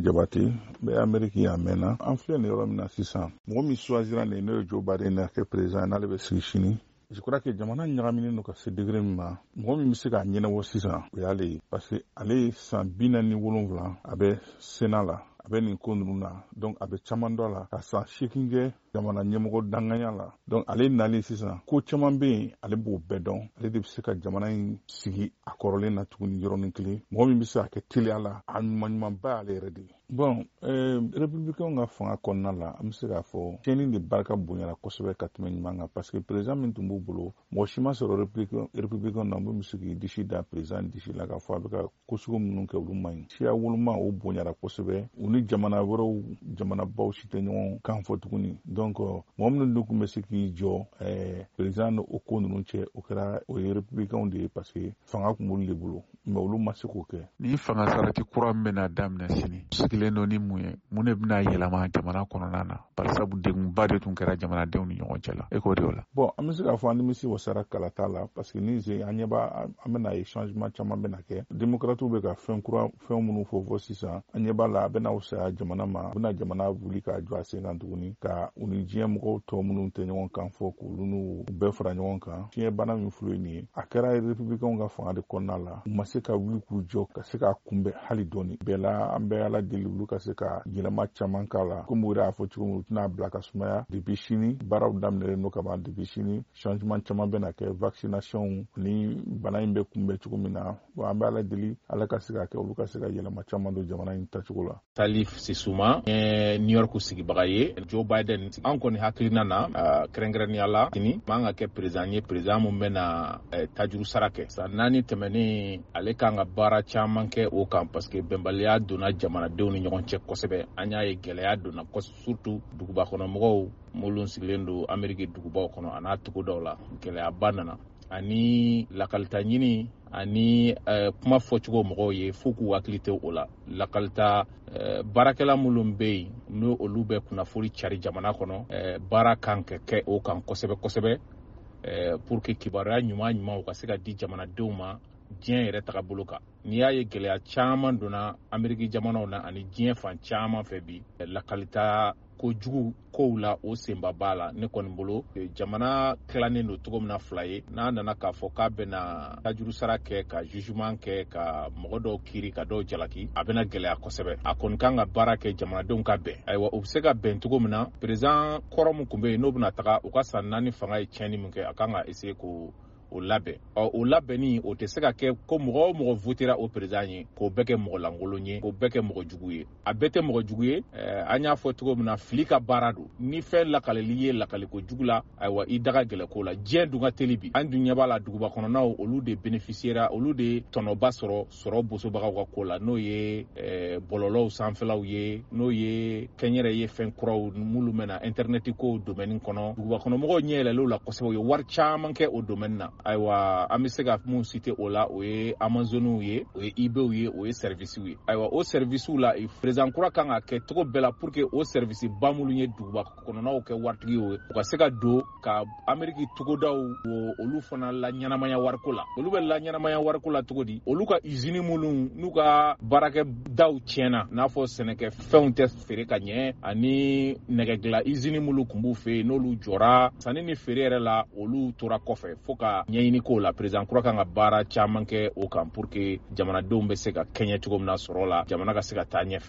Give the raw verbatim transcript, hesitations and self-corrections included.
Usman Jabate be Ameriki ya mena an filɛ nin yɔrɔ min na sisan mɔgɔ min choisira nin n'o ye Joe Biden na kɛ président n'ale bɛ sigi sini je crois que jamana ɲagaminen don ka se degré min ma mɔgɔ min bɛ se k'a ɲɛnabɔ sisan o y'ale ye parce que ale ye san bi naani ni wolonwula a bɛ Sénat la a bɛ nin ko ninnu na donc a bɛ caman dɔ la ka san seegin kɛ jamana ɲɛmɔgɔ danganya la donc ale nalen sisan ko caman bɛ yen ale b'o bɛɛ dɔn ale de bɛ se ka jamana in sigi a kɔrɔlen na tuguni yɔrɔnin kelen mɔgɔ min bɛ se a kɛ teliya la a ɲuman ɲuman ba ale yɛrɛ de ye bon euh, républicain ka fanga kɔnɔna la an bɛ se k'a fɔ tiɲɛni de barika bonyana kosɛbɛ ka tɛmɛ ɲuman kan parce que président min tun b'u bolo mɔgɔ si ma sɔrɔ républicain na mun bɛ se k'i disi da président disi la k'a fɔ a bɛ ka ko sugu minnu kɛ olu man ɲi siya woloma o bonyana kosɛbɛ u ni jamana wɛrɛw jamanabaw si tɛ ɲɔgɔn kan fɔ tuguni donc mɔgɔ minnu dun tun bɛ se k'i jɔ ɛɛ président n'o ko ninnu cɛ o kɛra o ye républicain de ye parce que fanga tun b'olu de bolo mais olu ma se k'o kɛ. Ni fanga sarati kura min bɛna daminɛ sini sigilen don ni mun ye mun de bɛna yɛlɛma jamana kɔnɔna na barisabu degunba de tun kɛra jamanadenw ni ɲɔgɔn cɛ la e k'o de o la. Bon an bɛ se k'a fɔ an nimisi wasara kala t'a la parce que ni ze an ɲɛ b'a an bɛna ye changement caman bɛna kɛ démocrates bɛ ka fɛn kura fɛn minnu fɔ fɔ sisan an ɲɛ b'a la a bɛna fisaya jamana ma a bɛna jamana wuli k'a jɔ a sen kan tuguni ka u ni diɲɛ mɔgɔw tɔ minnu tɛ ɲɔgɔn kan fɔ k'olu n'u bɛɛ fara ɲɔgɔn kan diɲɛ bana min filɛ nin ye a kɛra républicains ka fanga de kɔnɔna la u ma se ka wuli k'u jɔ ka se k'a kunbɛn hali dɔɔni bɛɛ la an bɛ ala deli olu ka se ka yɛlɛma caman k'a la komi u y'a fɔ cogo min u tɛna bila ka sumaya depuis sini baaraw daminɛlen n'o ka ban depuis sini changement caman bɛna kɛ vaccination ni bana in bɛ kunbɛn cogo min na bon an bɛ ala deli ala ka se ka kɛ olu ka se ka yɛlɛma caman don jamana in tacogo la. Salif Sissouma eh, New York sigibaga ye Joe Biden an kɔni hakilina na uh, kɛrɛnkɛrɛnnenya la sini man ka kɛ président ye président mun bɛna eh, tajuru sara kɛ san naani tɛmɛnen ale kan ka baara caman kɛ o kan parce que bɛnbaliya donna jamanadenw ni ɲɔgɔn cɛ kosɛbɛ an y'a ye gɛlɛya donna surtout duguba kɔnɔ mɔgɔw minnu sigilen don Ameriki dugubaw kɔnɔ a n'a togodaw la gɛlɛyaba nana ani lakalita ɲini ani uh, kuma fɔcogo mɔgɔw ye fo k'u hakili tɛ o la lakalita uh, baarakɛla minnu bɛ yen n'o olu bɛ kunnafoni cari jamana kɔnɔ uh, baara kan ka kɛ o kan kosɛbɛ kosɛbɛ uh, pour que kibaruya ɲuman ɲuman u ka se ka di jamanadenw ma diɲɛ yɛrɛ taga bolo kan n'i y'a ye gɛlɛya caman donna Ameriki jamanaw na ani diɲɛ fan caman fɛ bi lakalita ko jugu kow la o senba b'a la ne kɔni bolo jamana tilanen don cogo min na fila ye n'a nana k'a fɔ k'a bɛna tajuru sara kɛ ka jugement kɛ ka mɔgɔ dɔw kiiri ka dɔw jalaki a bɛna gɛlɛya kosɛbɛ a kɔni kan ka baara kɛ jamanadenw ka bɛn ayiwa u bɛ se ka bɛn cogo min na président kɔrɔ min tun bɛ yen n'o bɛna taga u ka san naani fanga ye tiɲɛni min kɛ a kan ka essayer ko o labɛn ɔ o labɛnni o tɛ se ka kɛ ko mɔgɔ o mɔgɔ votera o président ye k'o bɛɛ kɛ mɔgɔ lankolon ye k'o bɛɛ kɛ mɔgɔ jugu ye a bɛɛ tɛ mɔgɔ jugu ye ɛɛ an y'a fɔ cogo min na fili ka baara don ni fɛn lakaleli ye lakaliko jugu la ayiwa i daga gɛlɛ ko la diɲɛ dun ka teli bi an dun ɲɛ b'a la duguba kɔnɔnaw olu de bénéficiera olu de tɔnɔba sɔrɔ sɔrɔ bosobagaw ka ko la n'o ye ɛɛ bɔlɔlɔw sanfɛlaw ye n'o ye kɛnyɛrɛ ye fɛn kuraw minnu bɛna internet ko domaine kɔnɔ duguba kɔnɔmɔgɔw ɲɛ yɛlɛlen o la kosɛbɛ u ye wari caman kɛ o domaine na ayiwa an bɛ se ka mun citer o la o ye Amazonw ye o ye eBayw ye o ye servicew ye ayiwa o servicew la président kura kan ka kɛ cogo bɛɛ la pour que o service ba minnu ye duguba kɔnɔnaw kɛ waritigi ye u ka se ka don ka Ameriki togodaw o olu fana la ɲɛnamaya wariko la olu bɛ la ɲɛnamaya wariko la cogo di olu ka usine minnu n'u ka baarakɛ daw tiɲɛna n'a fɔ sɛnɛkɛfɛnw tɛ feere ka ɲɛ ani nɛgɛdilan usine minnu tun b'u fɛ yen n'olu jɔra sanni ni feere yɛrɛ la olu tora kɔfɛ fo ka ɲɛɲini ko la président kura kan ka baara caman kɛ o kan pour que jamanadenw bɛ se ka kɛɲɛ cogo min na sɔrɔ la jamana ka se ka taa ɲɛfɛ